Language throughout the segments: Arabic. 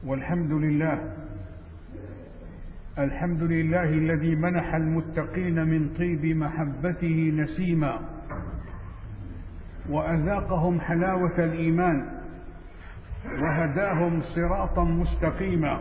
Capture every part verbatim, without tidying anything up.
والحمد لله الحمد لله الذي منح المتقين من طيب محبته نسيما وأذاقهم حلاوة الإيمان وهداهم صراطا مستقيما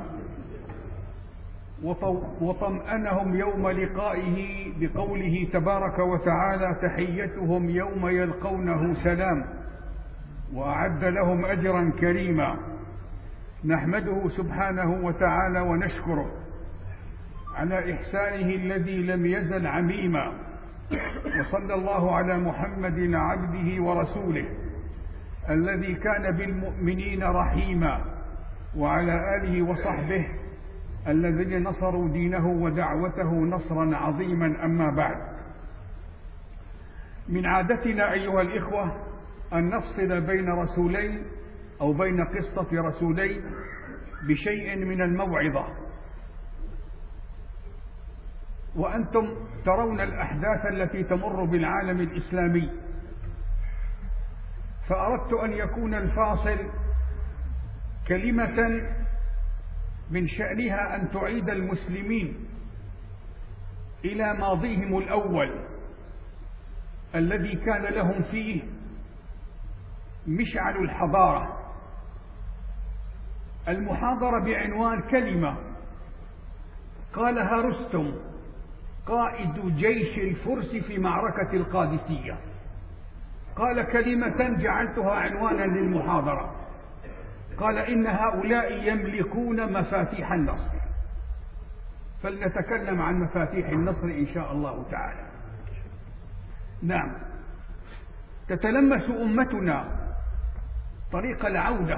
وطمأنهم يوم لقائه بقوله تبارك وتعالى تحيتهم يوم يلقونه سلام وأعد لهم أجرا كريما. نحمده سبحانه وتعالى ونشكره على إحسانه الذي لم يزل عميما، وصلى الله على محمد عبده ورسوله الذي كان بالمؤمنين رحيما، وعلى آله وصحبه الذين نصروا دينه ودعوته نصرا عظيما. أما بعد، من عادتنا أيها الإخوة أن نفصل بين رسولين أو بين قصة رسولين بشيء من الموعظة، وأنتم ترون الأحداث التي تمر بالعالم الإسلامي، فأردت أن يكون الفاصل كلمة من شأنها أن تعيد المسلمين إلى ماضيهم الأول الذي كان لهم فيه مشعل الحضارة. المحاضرة بعنوان كلمة قالها رستم قائد جيش الفرس في معركة القادسية، قال كلمة جعلتها عنوانا للمحاضرة، قال إن هؤلاء يملكون مفاتيح النصر. فلنتكلم عن مفاتيح النصر إن شاء الله تعالى. نعم، تتلمس أمتنا طريق العودة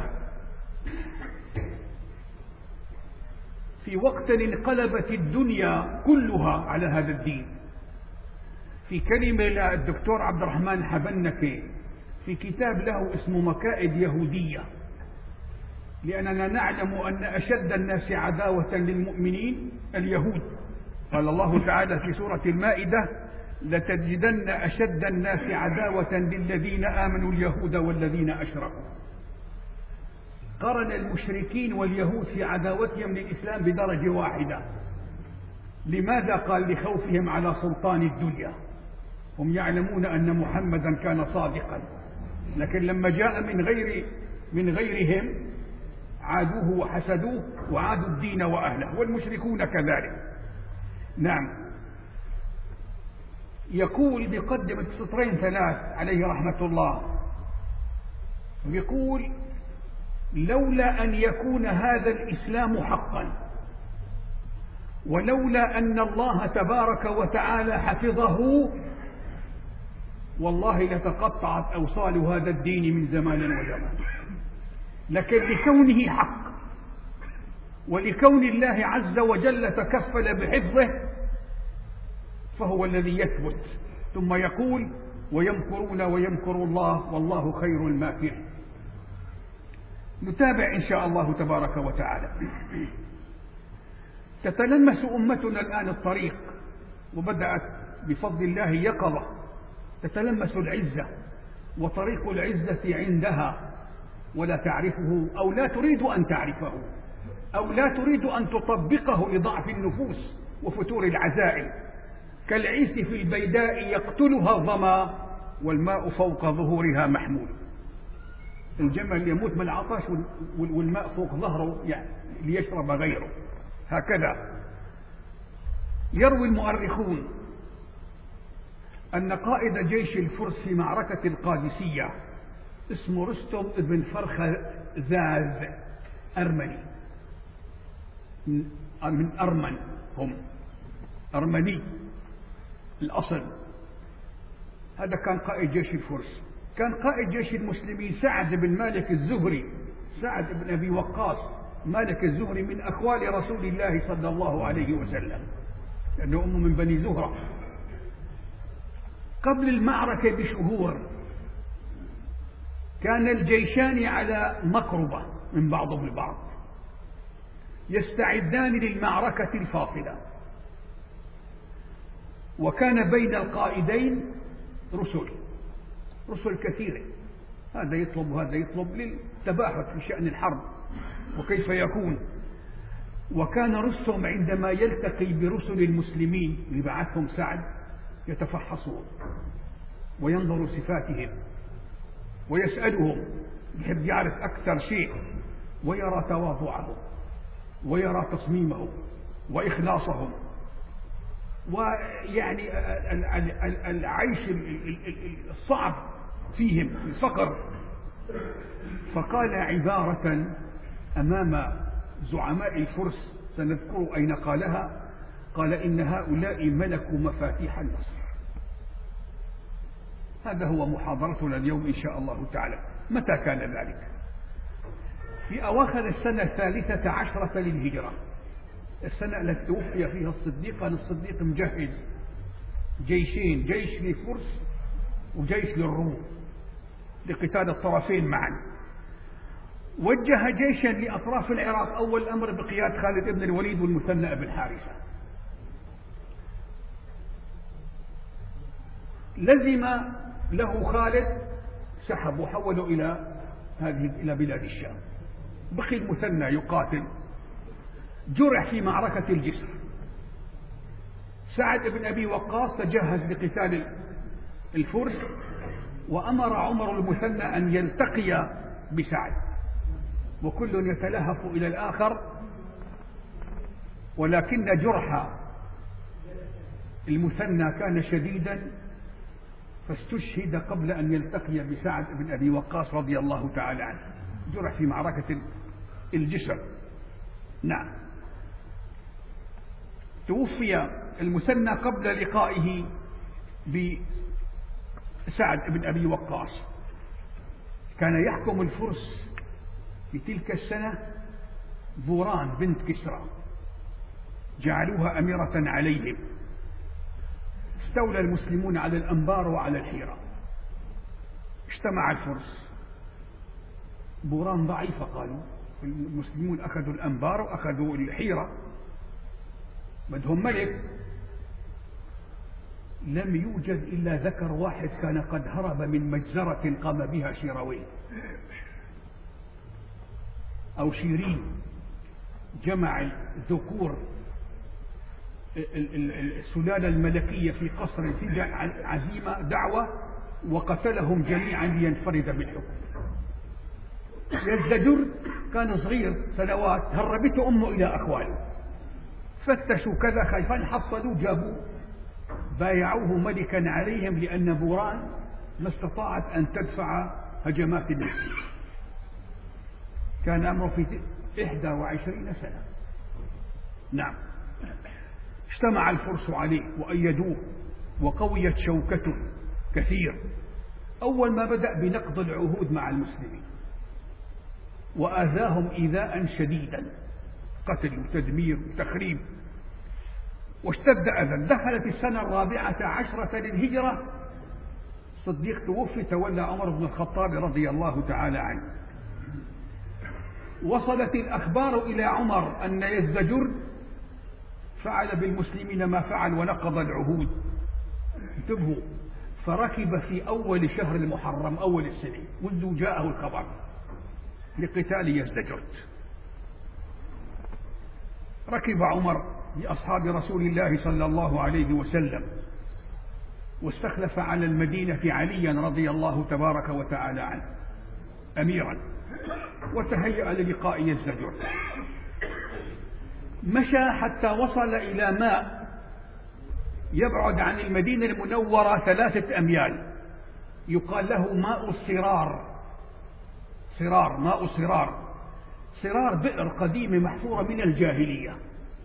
في وقت انقلبت الدنيا كلها على هذا الدين. في كلمة للدكتور عبد الرحمن حبنكي في كتاب له اسمه مكائد يهودية، لأننا نعلم أن أشد الناس عداوة للمؤمنين اليهود. قال الله تعالى في سورة المائدة لتجدن أشد الناس عداوة للذين آمنوا اليهود والذين أشركوا. قرن المشركين واليهود في عداوتهم للإسلام بدرجة واحدة. لماذا؟ قال لخوفهم على سلطان الدنيا. هم يعلمون أن محمدا كان صادقا، لكن لما جاء من غير من غيرهم عادوه وحسدوه وعادوا الدين وأهله، والمشركون كذلك. نعم، يقول بقدمة سطرين ثلاث عليه رحمة الله، يقول لولا أن يكون هذا الإسلام حقا، ولولا أن الله تبارك وتعالى حفظه، والله لتقطعت أوصال هذا الدين من زمان وزمان. لكن لكونه حق ولكون الله عز وجل تكفل بحفظه فهو الذي يثبت. ثم يقول ويمكرون ويمكر الله والله خير الماكرين. نتابع إن شاء الله تبارك وتعالى. تتلمس أمتنا الآن الطريق، وبدأت بفضل الله يقظة تتلمس العزة، وطريق العزة عندها ولا تعرفه أو لا تريد أن تعرفه أو لا تريد أن تطبقه لضعف النفوس وفتور العزائم. كالعيس في البيداء يقتلها الظما والماء فوق ظهورها محمول. الجمل يموت من العطش والماء فوق ظهره يعني ليشرب غيره. هكذا يروي المؤرخون أن قائد جيش الفرس في معركة القادسية اسمه رستم بن فرخزاز أرمني، من أرمن، هم أرمني الأصل. هذا كان قائد جيش الفرس. كان قائد جيش المسلمين سعد بن مالك الزهري، سعد بن أبي وقاص مالك الزهري، من أخوال رسول الله صلى الله عليه وسلم، لأنه أمه من بني زهرة. قبل المعركة بشهور كان الجيشان على مقربة من بعضهم البعض، يستعدان للمعركة الفاصلة، وكان بين القائدين رسل رسل كثيرة هذا يطلب وهذا يطلب للتباحث في شأن الحرب وكيف يكون. وكان رستم عندما يلتقي برسل المسلمين اللي بعثهم سعد يتفحصون وينظر صفاتهم ويسألهم، يحب يعرف أكثر شيء، ويرى تواضعهم ويرى تصميمهم وإخلاصهم، ويعني العيش الصعب فيهم الفقر. فقال عبارة أمام زعماء الفرس سنذكر أين قالها، قال إن هؤلاء ملكوا مفاتيح النصر. هذا هو محاضرتنا اليوم إن شاء الله تعالى. متى كان ذلك؟ في أواخر السنة الثالثة عشرة للهجرة، السنة التي توفي فيها الصديق. كان الصديق مجهز جيشين، جيش للفرس وجيش للروم لقتال الطرفين معا. وجه جيشا لأطراف العراق، أول الأمر بقيادة خالد بن الوليد والمثنى بن حارثة. لزم له خالد، سحب وحوله إلى هذه إلى بلاد الشام. بقي المثنى يقاتل، جرح في معركة الجسر. سعد بن أبي وقاص تجهز لقتال الفرس، وأمر عمر المثنى أن يلتقي بسعد، وكل يتلهف إلى الآخر، ولكن جرح المثنى كان شديدا فاستشهد قبل أن يلتقي بسعد بن أبي وقاص رضي الله تعالى عنه. جرح في معركة الجسر. نعم. توفي المثنى قبل لقائه بسعد بن أبي وقاص. كان يحكم الفرس في تلك السنة بوران بنت كسرى، جعلوها أميرة عليهم. استولى المسلمون على الأنبار وعلى الحيرة. اجتمع الفرس، بوران ضعيفة قالوا، المسلمون أخذوا الأنبار وأخذوا الحيرة، بدهم ملك. لم يوجد إلا ذكر واحد كان قد هرب من مجزرة قام بها شيروين أو شيرين، جمع الذكور السلالة الملكية في قصر في عزيمة دعوة وقتلهم جميعا لينفرد بالحكم. يزدجر كان صغير سنوات، هربته أمه إلى أخواله، فتشوا كذا خايفين، حصلوا جابوه، بايعوه ملكا عليهم، لأن بوران ما استطاعت أن تدفع هجمات المسلمين. كان أمره في إحدى وعشرين سنة. نعم. اجتمع الفرس عليه وأيدوه، وقويت شوكته كثير. أول ما بدأ بنقض العهود مع المسلمين، وآذاهم إيذاء شديدا، قتل وتدمير وتخريب، واشتد أذى. دخلت السنة الرابعة عشرة للهجرة، الصديق توفي، تولى عمر بن الخطاب رضي الله تعالى عنه. وصلت الأخبار إلى عمر أن يزدجر فعل بالمسلمين ما فعل ونقض العهود. انتبهوا، فركب في أول شهر المحرم أول السنة منذ جاءه الخبر لقتال يزدجرت. ركب عمر بأصحاب رسول الله صلى الله عليه وسلم، واستخلف على المدينة عليا رضي الله تبارك وتعالى عنه أميرا، وتهيأ للقاء يزدجرت. مشى حتى وصل إلى ماء يبعد عن المدينة المنورة ثلاثة أميال، يقال له ماء الصرار. صرار، ماء صرار. صرار بئر قديمة محفورة من الجاهلية،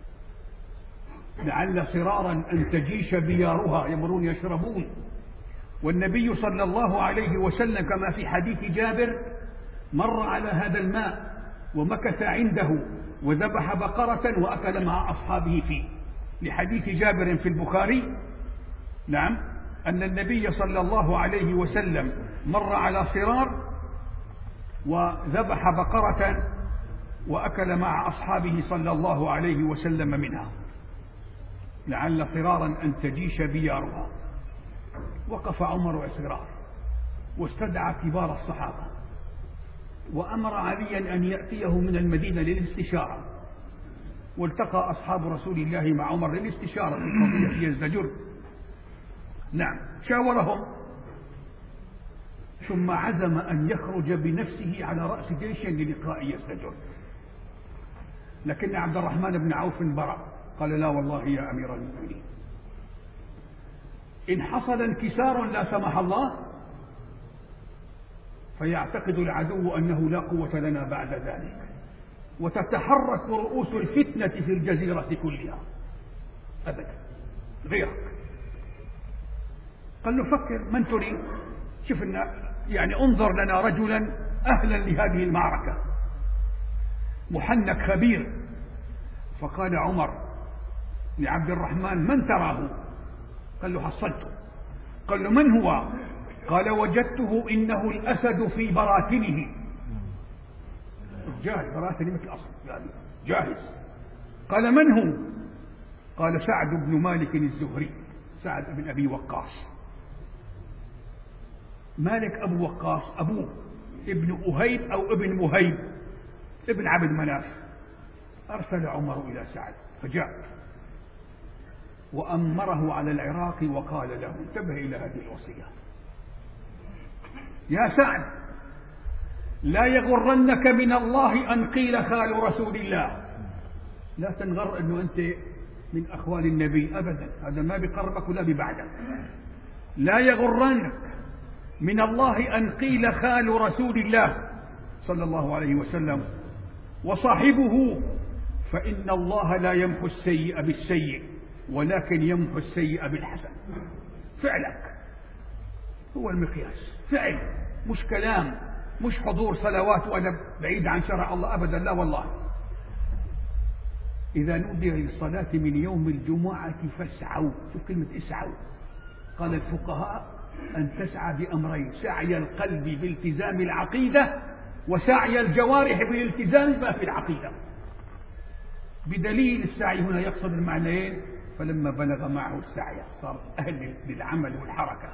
لعل صرارا أن تجيش بيارها، يمرون يشربون. والنبي صلى الله عليه وسلم كما في حديث جابر مر على هذا الماء ومكث عنده وذبح بقرة وأكل مع أصحابه فيه، لحديث جابر في البخاري. نعم، أن النبي صلى الله عليه وسلم مر على صرار وذبح بقرة وأكل مع أصحابه صلى الله عليه وسلم منها، لعل صرارا أن تجيش بيارها. وقف عمر وصرار واستدعى كبار الصحابة وأمر عليا أن يأتيه من المدينة للاستشارة، والتقى أصحاب رسول الله مع عمر للاستشارة في قضية يزدجر. نعم، شاورهم ثم عزم أن يخرج بنفسه على رأس جيش للقاء يزدجر، لكن عبد الرحمن بن عوف برأ، قال لا والله يا أمير المؤمنين، إن حصل انكسار لا سمح الله فيعتقد العدو أنه لا قوة لنا بعد ذلك، وتتحرك رؤوس الفتنة في الجزيرة كلها أبدا غيرك. قال له فكر من تريد، شفنا يعني انظر لنا رجلا أهلا لهذه المعركة محنك خبير. فقال عمر لعبد الرحمن من تراه؟ قال له حصلته. قال له من هو؟ قال وجدته إنه الأسد في براثنه. جاهز، براثن مثل الأصل يعني جاهز. قال من هو؟ قال سعد بن مالك الزهري، سعد بن أبي وقاص. مالك أبو وقاص أبوه ابن أهيب أو ابن مهيب ابن عبد مناف. أرسل عمر إلى سعد فجاء وأمره على العراق وقال له انتبه إلى هذه الوصية يا سعد، لا يغرنك من الله أن قيل خال رسول الله. لا تنغر أنه أنت من أخوال النبي أبدا، هذا ما بقربك ولا ببعدك. لا يغرنك من الله أن قيل خال رسول الله صلى الله عليه وسلم وصاحبه، فإن الله لا يمحو السيء بالسيء ولكن يمحو السيء بالحسن. فعلك هو المقياس، فعل مش كلام، مش حضور صلوات وأنا بعيد عن شرع الله أبدا، لا والله. إذا نودي للصلاة من يوم الجمعة فاسعوا، شوف كلمة اسعوا. قال الفقهاء أن تسعى بأمرين، سعي القلب بالتزام العقيدة وسعي الجوارح بالالتزام ما في العقيدة، بدليل السعي هنا يقصد المعنيين. فلما بلغ معه السعي صار أهل للعمل والحركة.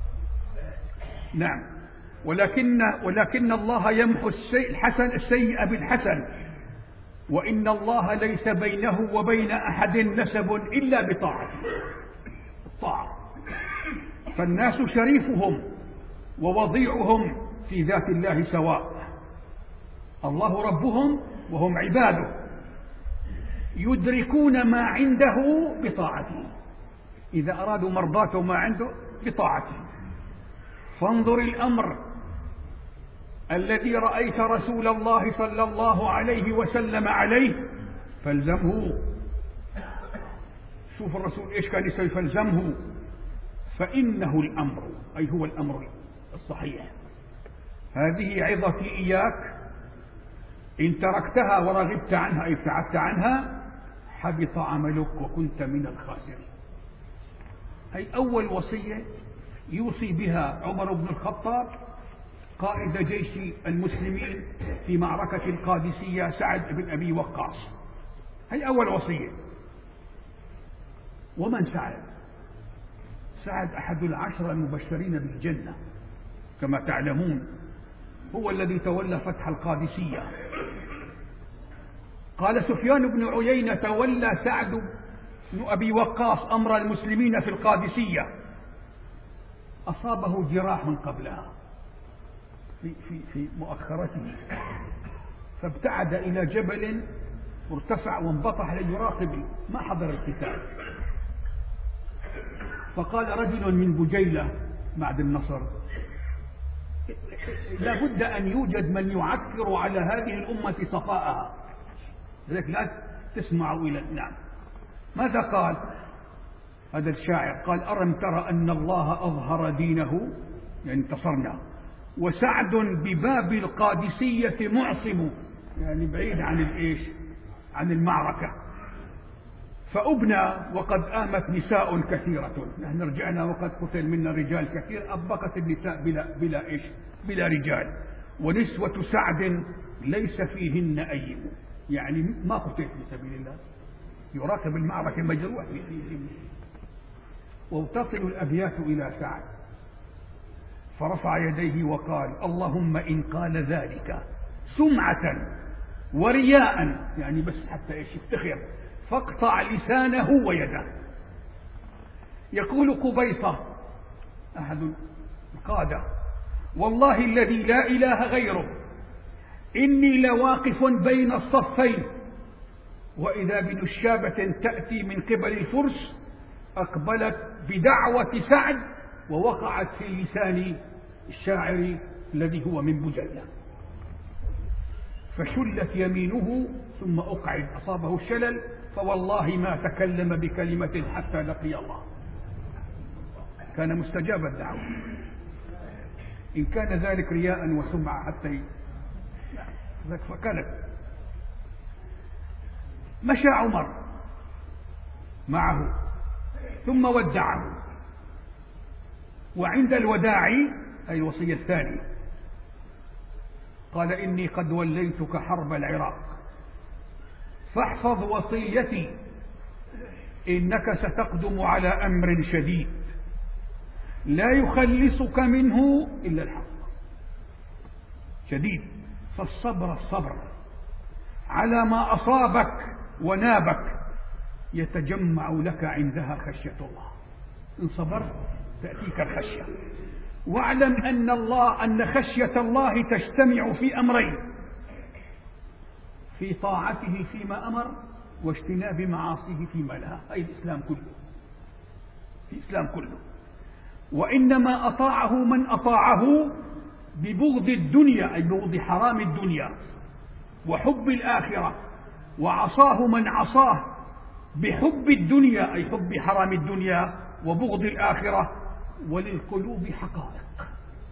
نعم، ولكن ولكن الله يمحو السيء الحسن السيء بالحسن، وإن الله ليس بينه وبين أحد نسب إلا بطاعته، الطاعة. فالناس شريفهم ووضيعهم في ذات الله سواء، الله ربهم وهم عباده، يدركون ما عنده بطاعته، إذا أرادوا مرضاته ما عنده بطاعته. فانظر الأمر الذي رأيت رسول الله صلى الله عليه وسلم عليه فالزمه. شوف الرسول إيش كان يسوي، فالزمه، فإنه الأمر، أي هو الأمر الصحيح. هذه عظتي إياك، إن تركتها ورغبت عنها أي ابتعدت عنها حبط عملك وكنت من الخاسرين. هي أول وصية يوصي بها عمر بن الخطاب قائد جيش المسلمين في معركة القادسية سعد بن أبي وقاص. هي أول وصية. ومن سعد؟ سعد أحد العشرة المبشرين بالجنة كما تعلمون، هو الذي تولى فتح القادسية. قال سفيان بن عيينة تولى سعد بن أبي وقاص أمر المسلمين في القادسية، أصابه جراح قبلها في, في, في مؤخرته، فابتعد إلى جبل وارتفع وانبطح ليراقب، ما حضر القتال. فقال رجل من بجيلة بعد النصر لا بد أن يوجد من يعكر على هذه الأمة صفاءها، لذلك لا تسمعوا إلى. نعم، ماذا قال هذا الشاعر؟ قال ألم ترى أن الله أظهر دينه، يعني انتصرنا، وسعد بباب القادسية معصم، يعني بعيد عن الإيش، عن المعركة. فأبنى وقد آمت نساء كثيرة، نحن رجعنا وقد قتل منا رجال كثير، أبقت النساء بلا, بلا إيش، بلا رجال. ونسوة سعد ليس فيهن أيم، يعني ما قتل في سبيل الله، يراقب المعركة مجروح. وتصل الأبيات إلى سعد فرفع يديه وقال: اللهم إن قال ذلك سمعة ورياء، يعني بس حتى إيش يفتخر، فاقطع لسانه ويده. يقول قبيصة أحد القادة: والله الذي لا إله غيره إني لواقف بين الصفين، وإذا بنشابة تأتي من قبل الفرس أقبلت بدعوة سعد ووقعت في لسان الشاعر الذي هو من بجلة، فشلت يمينه ثم أقعد، أصابه الشلل، فوالله ما تكلم بكلمة حتى لقي الله. كان مستجاب الدعوة. إن كان ذلك رياء وسمعة حتى ذلك فكانت. مشى عمر معه ثم ودعه، وعند الوداع أي الوصية الثانية قال: إني قد وليتك حرب العراق فاحفظ وصيتي، إنك ستقدم على أمر شديد لا يخلصك منه إلا الحق. شديد، فالصبر الصبر على ما أصابك ونابك يتجمع لك عندها خشية الله. إن صبرت تأتيك الخشية. واعلم أن الله أن خشية الله تجتمع في أمرين: في طاعته فيما أمر، واجتناب معاصيه فيما نهى. أي الإسلام كله، في الإسلام كله. وإنما أطاعه من أطاعه ببغض الدنيا، أي بغض حرام الدنيا وحب الآخرة، وعصاه من عصاه بحب الدنيا، أي حب حرام الدنيا وبغض الآخرة. وللقلوب حقائق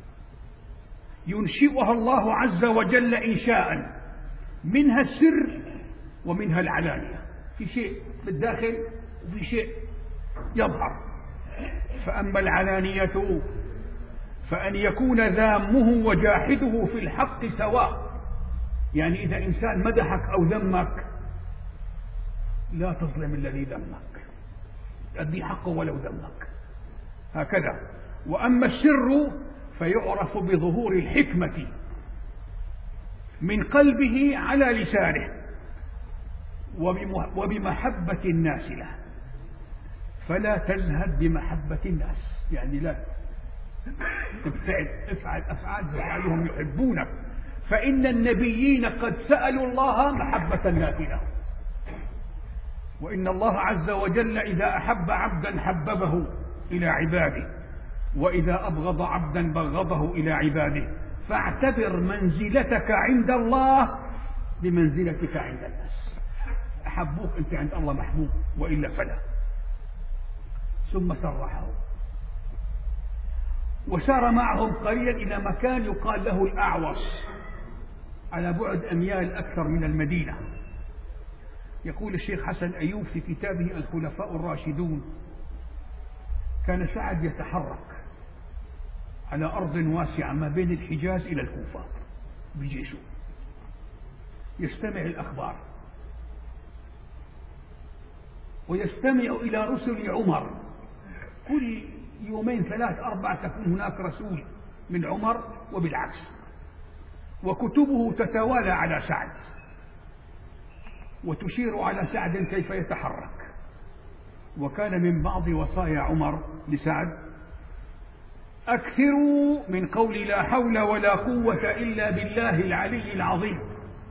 ينشئها الله عز وجل إنشاء، منها السر ومنها العلانية، في شيء بالداخل وفي شيء يظهر. فأما العلانية فأن يكون ذامه وجاحده في الحق سواء، يعني إذا إنسان مدحك أو ذمك لا تظلم الذي ذمك، أدي حقه ولو ذمك، هكذا. وأما السر فيعرف بظهور الحكمة من قلبه على لسانه وبمحبة الناس له، فلا تزهد بمحبة الناس، يعني لا تبتعد، افعل أفعال تجعلهم يحبونك، فإن النبيين قد سألوا الله محبة الناس له. وإن الله عز وجل إذا أحب عبدا حببه إلى عباده، وإذا أبغض عبدا بغضه إلى عباده. فاعتبر منزلتك عند الله بمنزلتك عند الناس. أحبوك أنت عند الله محبوب، وإلا فلا. ثم سرحه وسار معهم قليلا إلى مكان يقال له الأعوص، على بعد أميال أكثر من المدينة. يقول الشيخ حسن أيوب في كتابه الخلفاء الراشدون: كان سعد يتحرك على أرض واسعة ما بين الحجاز إلى الكوفة بجيشه، يستمع الأخبار ويستمع إلى رسل عمر. كل يومين ثلاث أربع تكون هناك رسول من عمر وبالعكس، وكتبه تتوالى على سعد وتشير على سعد كيف يتحرك. وكان من بعض وصايا عمر لسعد: أكثروا من قول لا حول ولا قوة إلا بالله العلي العظيم،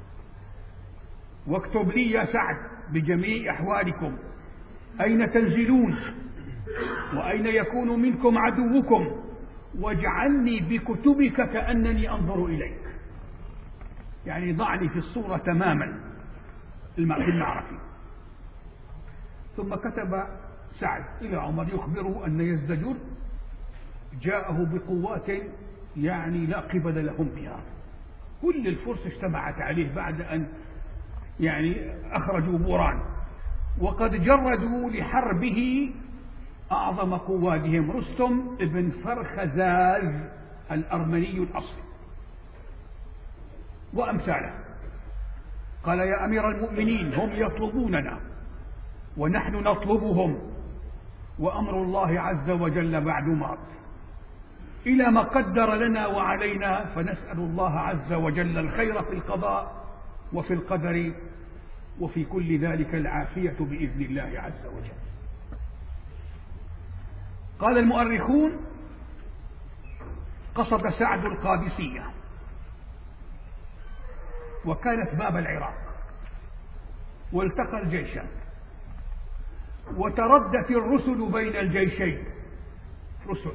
واكتب لي يا سعد بجميع أحوالكم، أين تنزلون وأين يكون منكم عدوكم، واجعلني بكتبك كأنني أنظر إليك. يعني ضعني في الصورة تماما المعرفي. ثم كتب سعد إلى عمر يخبره أن يزدجر جاءه بقوات يعني لا قبل لهم بها. كل الفرس اجتمعت عليه بعد أن يعني أخرجوا بوران، وقد جردوا لحربه أعظم قوادهم رستم ابن فرخزاز الأرمني الأصلي وأمثاله. قال: يا أمير المؤمنين، هم يطلبوننا ونحن نطلبهم، وأمر الله عز وجل بعد ماض. إلى ما قدر لنا وعلينا، فنسأل الله عز وجل الخير في القضاء وفي القدر وفي كل ذلك العافية بإذن الله عز وجل. قال المؤرخون: قصد سعد القادسية، وكانت باب العراق، والتقى الجيشان، وتردت الرسل بين الجيشين. رسل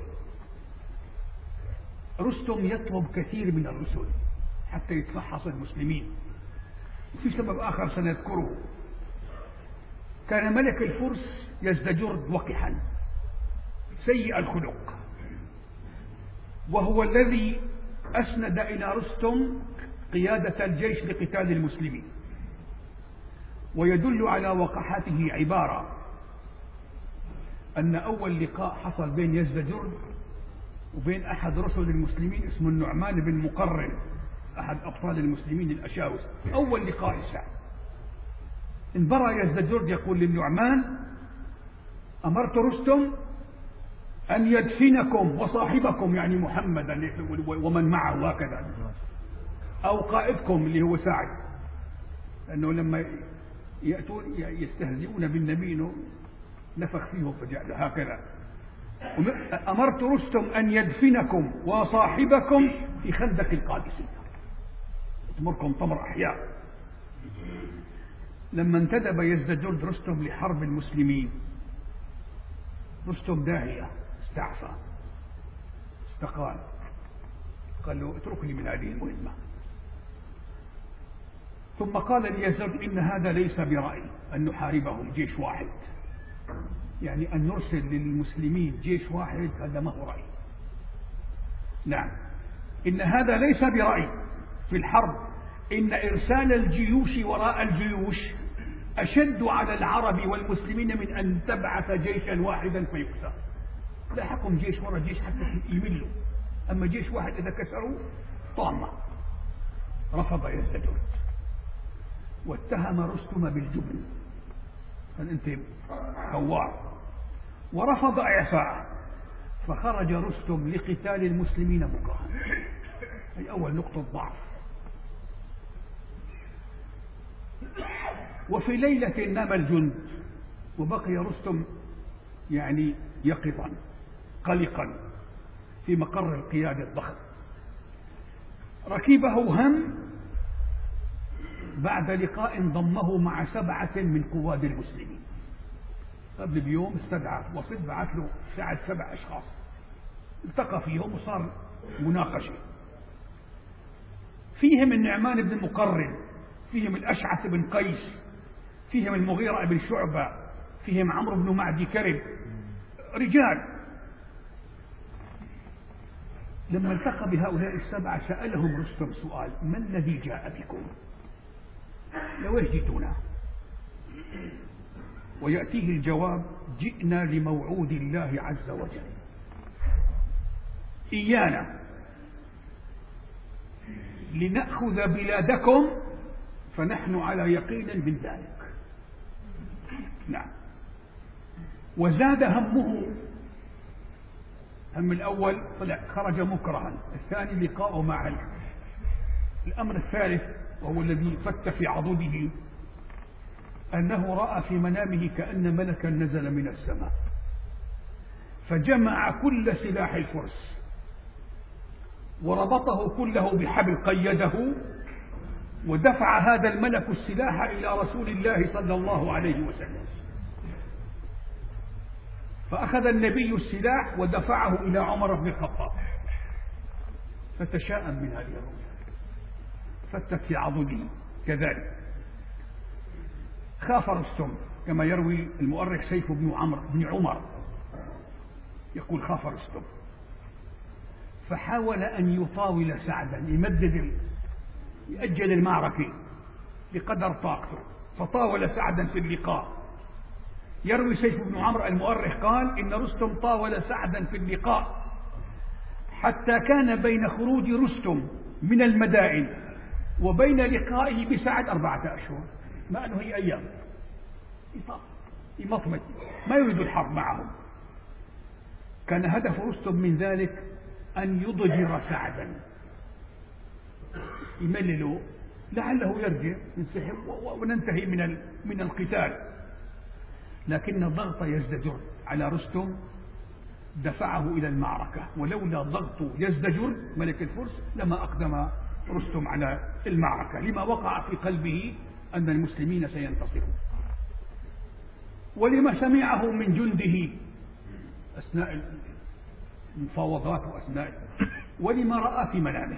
رستم يطلب كثير من الرسل حتى يتفحص المسلمين. وفي سبب آخر سنذكره: كان ملك الفرس يزدجرد وقحا سيء الخلق، وهو الذي أسند إلى رستم قيادة الجيش لقتال المسلمين. ويدل على وقحته عبارة أن أول لقاء حصل بين يزدجرد وبين أحد رسل المسلمين اسمه النعمان بن مقرن، أحد أبطال المسلمين الأشاوس. أول لقاء الساعة انبرى يزدجرد يقول للنعمان: أمرت رستم أن يدفنكم وصاحبكم، يعني محمدا ومن معه هكذا، أو قائدكم اللي هو سعد، لأنه لما يأتون يستهزئون بالنبي نفخ فيهم فجعل هكذا. أمرت رستم أن يدفنكم وصاحبكم في خندق القادسية، تمركم تمر أحياء. لما انتدب يزدجرد رستم لحرب المسلمين، رستم داهية، استعصى، استقال، قال له: اتركني من هذه المهمة. ثم قال ليزدجرد: إن هذا ليس برأيي أن نحاربهم جيش واحد، يعني أن نرسل للمسلمين جيش واحد، هذا ما هو رأي. نعم، إن هذا ليس برأيي في الحرب، إن إرسال الجيوش وراء الجيوش أشد على العرب والمسلمين من أن تبعث جيشا واحدا فيكسر. لا حكم جيش وراء جيش حتى يملوا، أما جيش واحد إذا كسروا طامة. رفض يزدجرد واتهم رستم بالجبن، قال: أنت خوار، ورفض إعفاءه. فخرج رستم لقتال المسلمين مكرها، أي أول نقطة ضعف. وفي ليلة نام الجند، وبقي رستم يعني يقظا قلقا في مقر القيادة الضخم. ركبه هم بعد لقاء ضمه مع سبعة من قواد المسلمين. قبل بيوم استدعى وصد بعث له ساعد سبع أشخاص، التقى فيهم وصار مناقشة. فيهم النعمان بن مقرن، فيهم الأشعث بن قيس، فيهم المغيرة بن شعبة، فيهم عمرو بن معدي كرب، رجال. لما التقى بهؤلاء السبعة سألهم رستم سؤال: ما الذي جاء بكم؟ لو ايش جئتونا؟ ويأتيه الجواب: جئنا لموعود الله عز وجل إيانا لنأخذ بلادكم، فنحن على يقين من ذلك. نعم. وزاد همه، هم الأول طلع خرج مكرها، الثاني لقاءه مع الأمر الثالث وهو الذي فت في عضده، أنه رأى في منامه كأن ملكا نزل من السماء فجمع كل سلاح الفرس وربطه كله بحبل قيده، ودفع هذا الملك السلاح إلى رسول الله صلى الله عليه وسلم. فأخذ النبي السلاح ودفعه إلى عمر بن الخطاب، فتشاءم من هذه الرؤيا، فتت في عضده كذلك. خاف رستم كما يروي المؤرخ سيف بن عمرو بن عمر، يقول: خاف رستم فحاول أن يطاول سعدا، يمدد يأجل المعركة بقدر طاقته، فطاول سعدا في اللقاء. يروي سيف بن عمرو المؤرخ قال: إن رستم طاول سعدا في اللقاء حتى كان بين خروج رستم من المدائن وبين لقائه بسعد أربعة أشهر، ما أنه هي أيام يمطمط، ما يريد الحرب معهم. كان هدف رستم من ذلك أن يضجر سعدا يملله لعله يرجع ينسحب وننتهي من من القتال، لكن ضغط يزدجر على رستم دفعه إلى المعركة، ولولا ضغط يزدجر ملك الفرس لما أقدم رستم على المعركة، لما وقع في قلبه أن المسلمين سينتصرون، ولما سمعه من جنده أثناء المفاوضات وأثناء، ولما رأى في منامه.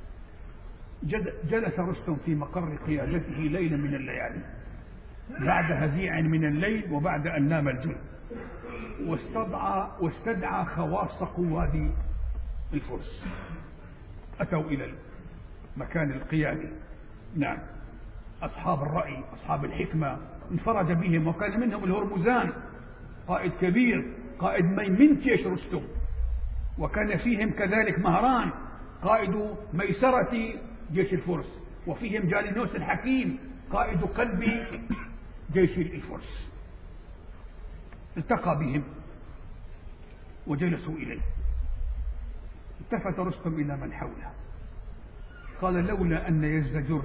جلس رستم في مقر قيادته ليلا من الليالي بعد هزيع من الليل وبعد أن نام الجند، واستدعى, واستدعى خواص قواد الفرس، أتوا إلى المكان القيادي. نعم، أصحاب الرأي أصحاب الحكمة انفرد بهم، وكان منهم الهرمزان قائد كبير قائد من جيش رستم، وكان فيهم كذلك مهران قائد ميسرة جيش الفرس، وفيهم جالينوس الحكيم قائد قلب جيش الفرس. التقى بهم وجلسوا إليه، التفت رستم إلى من حوله قال: لولا أن يزدجر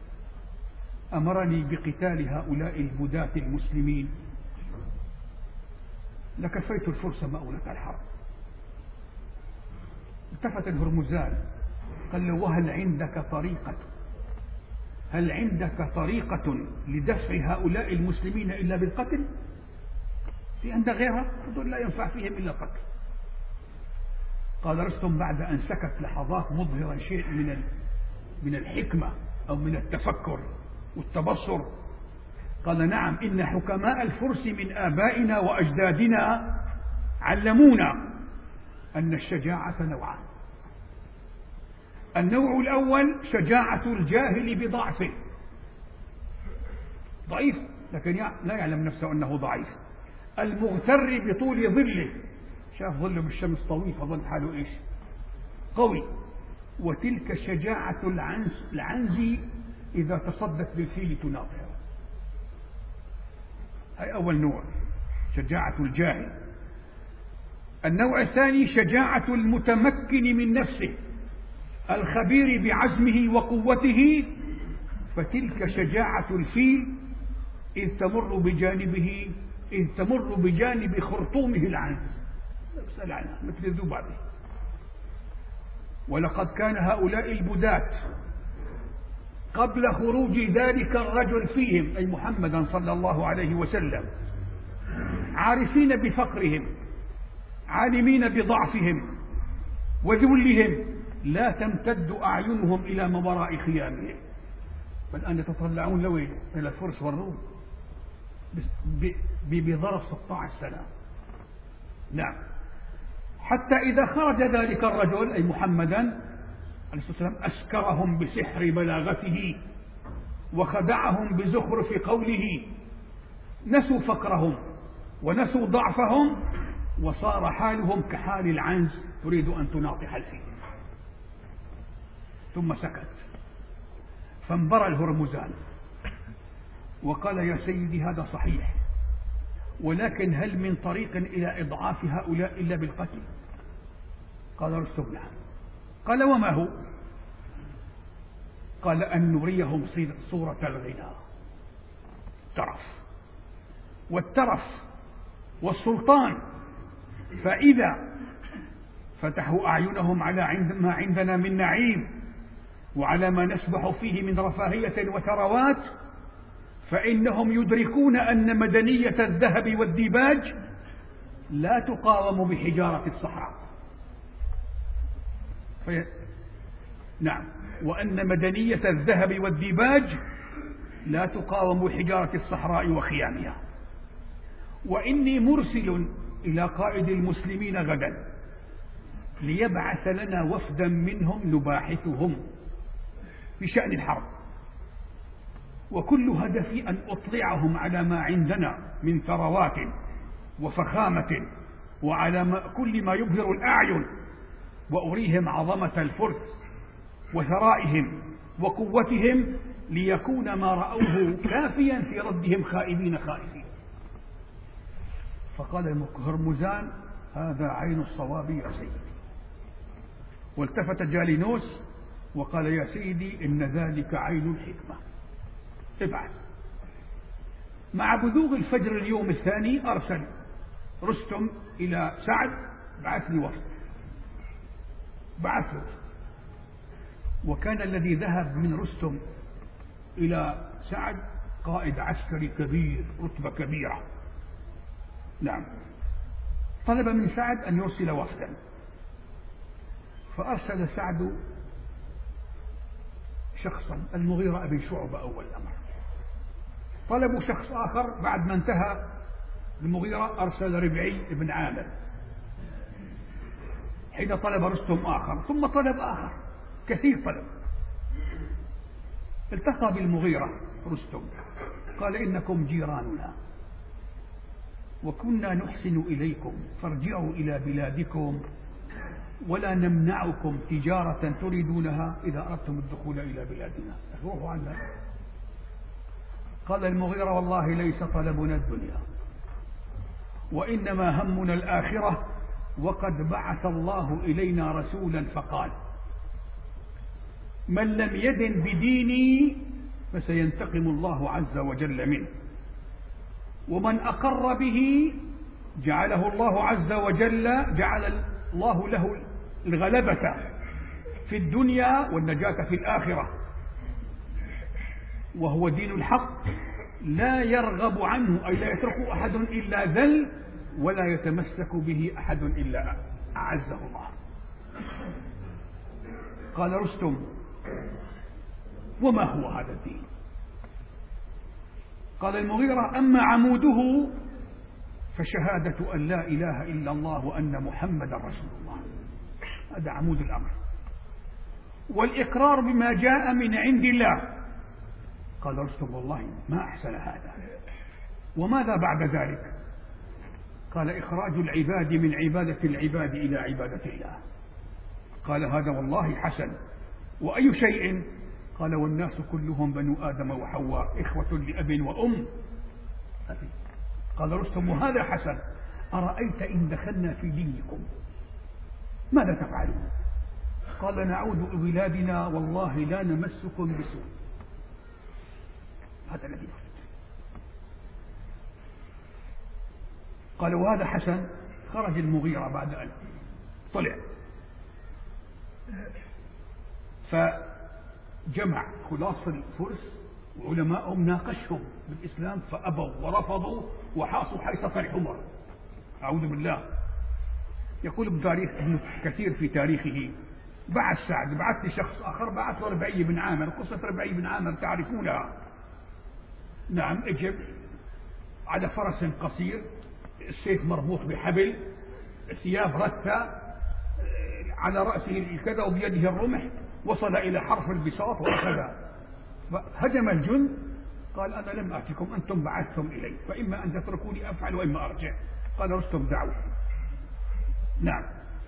أمرني بقتال هؤلاء البداة المسلمين لكفيت الفرس مؤونة الحرب. التفت الهرمزان قال له: وهل عندك طريقة هل عندك طريقة لدفع هؤلاء المسلمين إلا بالقتل؟ في عندك غيرها؟ لا ينفع فيهم إلا القتل. قال رستم بعد أن سكت لحظات مظهرا شيء من من الحكمة أو من التفكر والتبصر، قال: نعم، إن حكماء الفرس من آبائنا وأجدادنا علمونا أن الشجاعة نوعان. النوع الأول شجاعة الجاهل بضعفه، ضعيف لكن لا يعلم نفسه أنه ضعيف، المغتر بطول ظله، شاف ظله بالشمس طويل فظن حاله إيش قوي. وتلك شجاعة العنز العنزي إذا تصدت بالفيل تناطح. هاي أول نوع، شجاعة الجاهل. النوع الثاني شجاعة المتمكن من نفسه الخبير بعزمه وقوته، فتلك شجاعة الفيل إذ تمر بجانبه إذ تمر بجانب خرطومه العنز مثل الذبابة. ولقد كان هؤلاء البداة قبل خروج ذلك الرجل فيهم أي محمدا صلى الله عليه وسلم عارفين بفقرهم، عالمين بضعفهم وذلهم، لا تمتد أعينهم إلى ما وراء خيامهم، بل أن يتطلعون لوين؟ إلى الفرس والروم بظرف ستة عشر سنة. نعم، حتى إذا خرج ذلك الرجل أي محمدا عليه الصلاة والسلام أسكرهم بسحر بلاغته وخدعهم بزخرف قوله، نسوا فقرهم ونسوا ضعفهم، وصار حالهم كحال العنز تريد أن تناطح الفيل. ثم سكت، فانبرى الهرمزان وقال: يا سيدي هذا صحيح، ولكن هل من طريق إلى إضعاف هؤلاء إلا بالقتل؟ قال رستم: نعم. قال: وما هو؟ قال: أن نريهم صورة الغنى، ترف والترف والسلطان، فإذا فتحوا أعينهم على ما عندنا من نعيم وعلى ما نسبح فيه من رفاهية وثروات، فإنهم يدركون أن مدنية الذهب والديباج لا تقاوم بحجارة الصحراء. في... نعم، وأن مدنية الذهب والديباج لا تقاوم بحجارة الصحراء وخيامها. وإني مرسل إلى قائد المسلمين غدا ليبعث لنا وفدا منهم نباحثهم بشأن الحرب، وكل هدفي أن أطلعهم على ما عندنا من ثروات وفخامة وعلى ما كل ما يبهر الأعين، وأريهم عظمة الفرس وثرائهم وقوتهم، ليكون ما رأوه كافيا في ردهم خائبين خائفين. فقال هرمزان: هذا عين الصواب يا سيدي، والتفت جالينوس وقال يا سيدي إن ذلك عين الحكمة، ابعث. مع بزوغ الفجر اليوم الثاني أرسل رستم إلى سعد بعث لي وفد، بعث له. وكان الذي ذهب من رستم إلى سعد قائد عسكري كبير، رتبة كبيرة. نعم. طلب من سعد أن يرسل وفدا، فأرسل سعد شخصا، المغيرة أبي شعبة أول أمر. طلبوا شخص آخر، بعد ما انتهى المغيرة أرسل ربعي بن عامر. حين طلب رستم آخر، ثم طلب آخر، كثير طلب. التقى بالمغيرة رستم قال إنكم جيراننا وكنا نحسن إليكم، فارجعوا إلى بلادكم ولا نمنعكم تجارة تريدونها إذا أردتم الدخول إلى بلادنا، روحوا عنا. قال المغيرة والله ليس طلبنا الدنيا وإنما همنا الآخرة، وقد بعث الله إلينا رسولا فقال من لم يدن بديني فسينتقم الله عز وجل منه، ومن أقر به جعله الله عز وجل جعل الله له الغلبة في الدنيا والنجاة في الآخرة، وهو دين الحق لا يرغب عنه أي لا يتركه أحد إلا ذل، ولا يتمسك به أحد إلا أعزه الله. قال رستم وما هو هذا الدين؟ قال المغيرة أما عموده فشهادة أن لا إله إلا الله وأن محمد رسول الله، هذا عمود الأمر، والإقرار بما جاء من عند الله. قال رستم والله ما أحسن هذا، وماذا بعد ذلك؟ قال إخراج العباد من عبادة العباد إلى عبادة الله. قال هذا والله حسن، وأي شيء؟ قال والناس كلهم بنو آدم وحواء إخوة لأب وأم. قال رستم وهذا حسن، أرأيت إن دخلنا في دينكم ماذا تفعلون؟ قال نعود إلى بلادنا والله لا نمسكم بسوء. هذا الذي يفعل. قال وهذا حسن. خرج المغيرة بعد أن طلع فجمع خلاص الفرس وعلماءهم ناقشهم بالإسلام فأبوا ورفضوا وحاصوا حيصة الحمر. أعوذ بالله. يقول ابن تاريخ ابن كثير في تاريخه بعث سعد بعث لشخص آخر، بعث ربعي بن عامر. قصة ربعي بن عامر تعرفونها. نعم. اجب على فرس قصير، السيف مربوط بحبل، ثياب رثة، على رأسه كذا وبيده الرمح، وصل إلى حرف البساط وأخذ. هجم الجند. قال أنا لم آتكم، أنتم بعثتم إلي، فإما أن تتركوني أفعل وإما أرجع. قال رستم دعوه. نعم.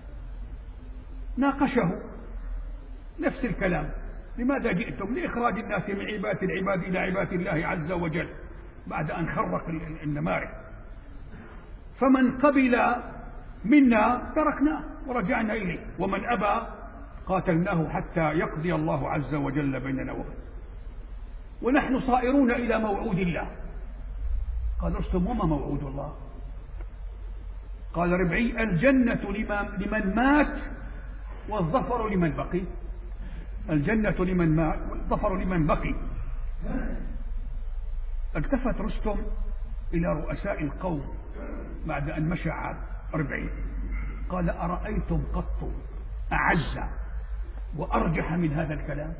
ناقشه نفس الكلام، لماذا جئتم؟ لإخراج الناس من عبادة العباد إلى عبادة الله عز وجل، بعد أن خرق النمارق. فمن قبل منا تركناه ورجعنا إليه، ومن أبى قاتلناه حتى يقضي الله عز وجل بيننا وبينه، ونحن صائرون إلى موعود الله. قال رستم وما موعود الله؟ قال ربعي الجنة لمن مات والظفر لمن بقي. الجنة لمن مات والظفر لمن بقي. التفت رستم إلى رؤساء القوم بعد أن مشى عاد ربعي. قال أرأيتم قط أعز وأرجح من هذا الكلام؟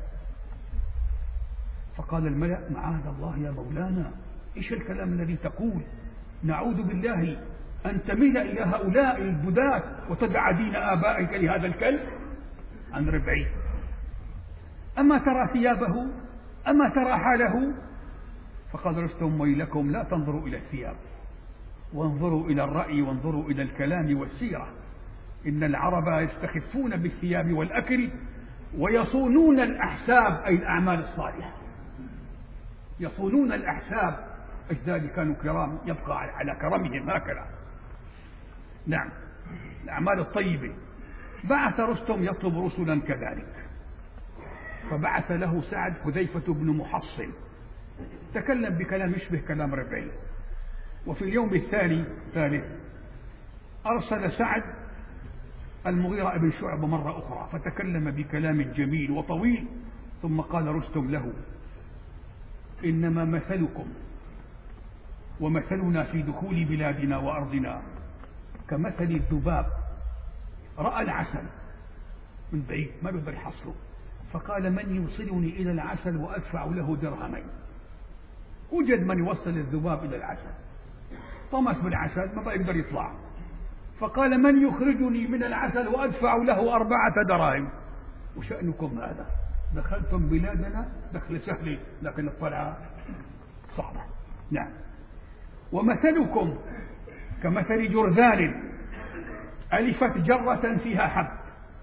فقال الملأ معاذ الله يا مولانا، إيش الكلام الذي تقول؟ نعوذ بالله أن تميل إلى هؤلاء البداة وتدع دين آبائك لهذا الكلب. عن ربعي أما ترى ثيابه؟ أما ترى حاله؟ فقال رستم ويلكم لا تنظروا إلى الثياب، وانظروا إلى الرأي، وانظروا إلى الكلام والسيرة. إن العرب يستخفون بالثياب والأكل ويصونون الأحساب، أي الأعمال الصالحة، يصونون الأحساب. أجداد كانوا كرام، يبقى على كرمهم هكذا. نعم. الأعمال الطيبة. بعث رستم يطلب رسلا كذلك، فبعث له سعد حذيفة بن محصن، تكلم بكلام يشبه كلام ربعي. وفي اليوم الثاني ثالث أرسل سعد المغيرة بن شعبة مرة أخرى، فتكلم بكلام جميل وطويل، ثم قال رستم له: إنما مثلكم ومثلنا في دخول بلادنا وأرضنا كمثل الذباب رأى العسل من بعيد ما بيقدر يحصله، فقال: من يوصلني إلى العسل وأدفع له درهمين. وجد من يوصل الذباب إلى العسل، طمس بالعسل ما بقى يقدر يطلع، فقال: من يخرجني من العسل وأدفع له أربعة دراهم. وشأنكم هذا؟ دخلتم بلادنا دخل سهل، لكن الطلعة صعبة. نعم. ومثلكم كمثل جرذان ألفت جرة فيها حب،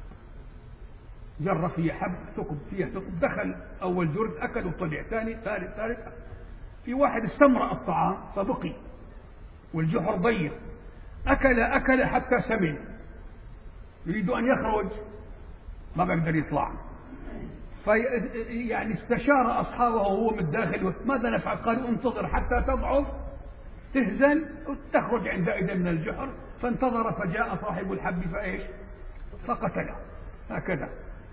جرة فيها حب، ثقب فيها ثقب، دخل أول جرد أكل وطلع، ثاني ثالث ثالث. في واحد استمرأ الطعام فبقي والجحر ضيق، أكل أكل حتى سمن، يريد أن يخرج ما بيقدر يطلع، في يعني استشار أصحابه وهو من الداخل: ماذا نفعل؟ قالوا: انتظر حتى تضعف تهزل وتخرج عندئذ من الجحر. فانتظر فجاء صاحب الحب فإيش؟ فقتله. هكذا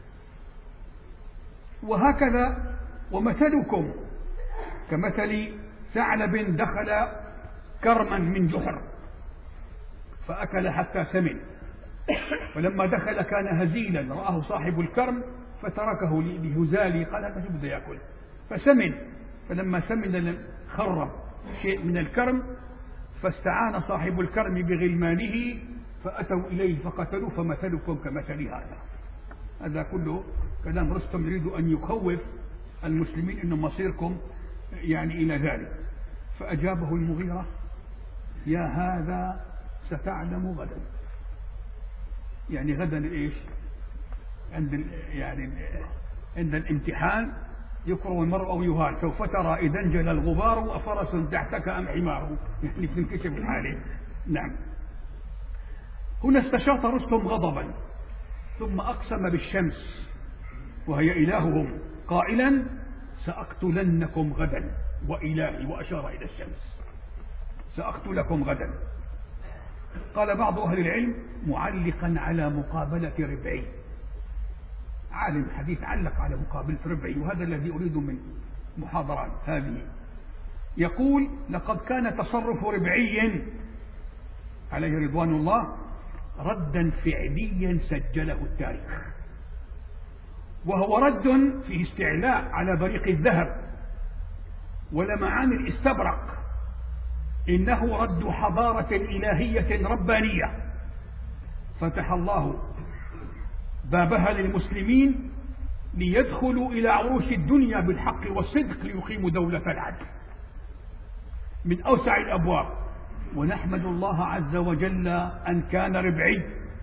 وهكذا. ومثلكم كمثل ثعلب دخل كرما من جحر فأكل حتى سمن، فلما دخل كان هزيلا، رآه صاحب الكرم فتركه لهزالي، قال: هذا شو بده يأكل؟ فسمن، فلما سمن خر شيء من الكرم، فاستعان صاحب الكرم بغلمانه فأتوا إليه فقتلوا. فمثلكم كمثل هذا. هذا كله كلام رستم يريد أن يخوف المسلمين أن مصيركم يعني إلى ذلك. فأجابه المغيرة: يا هذا ستعلم غدا. يعني غدا إيش؟ عند يعني عند الامتحان يكرم المرء أو يهان، سوف ترى إذا انجلى الغبار أفرس تحتك أم حمار، يعني تنكشف الحالة. نعم. هنا استشاط رستم غضبا، ثم أقسم بالشمس وهي إلههم قائلا: سأقتلنكم غدا وإلهي، وأشار إلى الشمس، سأقتلكم غدا. قال بعض أهل العلم معلقا على مقابلة ربعي، عالم حديث علق على مقابلة ربعي، وهذا الذي أريد من محاضرات هذه. يقول: لقد كان تصرف ربعي عليه رضوان الله ردا فعليا سجله التاريخ، وهو رد فيه استعلاء على بريق الذهب ولمعان الاستبرق، إنه رد حضارة إلهية ربانية فتح الله بابها للمسلمين ليدخلوا إلى عروش الدنيا بالحق والصدق ليقيموا دولة العدل من أوسع الأبواب. ونحمد الله عز وجل أن كان ربعي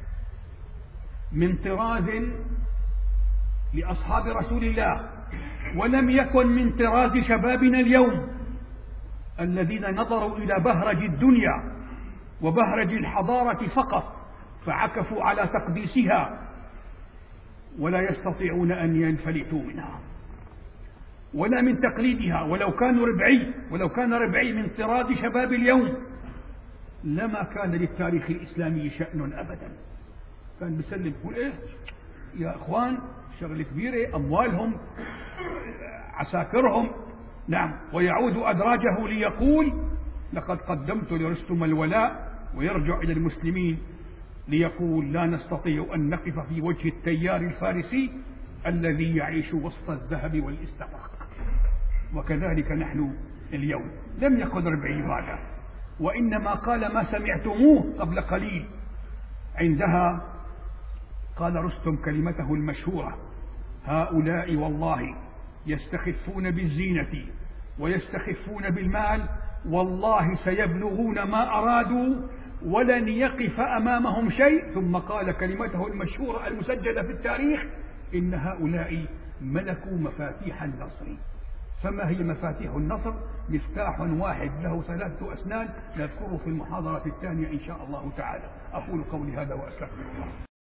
من طراز لأصحاب رسول الله، ولم يكن من طراز شبابنا اليوم الذين نظروا إلى بهرج الدنيا وبهرج الحضارة فقط فعكفوا على تقديسها ولا يستطيعون أن ينفلتوا منها ولا من تقليدها. ولو كانوا ربعي ولو كان ربعي من طراز شباب اليوم لما كان للتاريخ الإسلامي شأن أبدا. كان بيسلم يقول: إيه يا إخوان، شغل كبيرة، أموالهم، عساكرهم. نعم. ويعود أدراجه ليقول: لقد قدمت لرستم الولاء، ويرجع إلى المسلمين ليقول: لا نستطيع أن نقف في وجه التيار الفارسي الذي يعيش وسط الذهب والاستبرق. وكذلك نحن اليوم. لم يقل ربعي هذا، وإنما قال ما سمعتموه قبل قليل. عندها قال رستم كلمته المشهورة: هؤلاء والله يستخفون بالزينة ويستخفون بالمال، والله سيبلغون ما أرادوا ولن يقف أمامهم شيء. ثم قال كلمته المشهورة المسجلة في التاريخ: إن هؤلاء ملكوا مفاتيح النصر. فما هي مفاتيح النصر؟ مفتاح واحد له ثلاثة أسنان نذكره في المحاضرة الثانية إن شاء الله تعالى. أقول قولي هذا وأستغفر الله.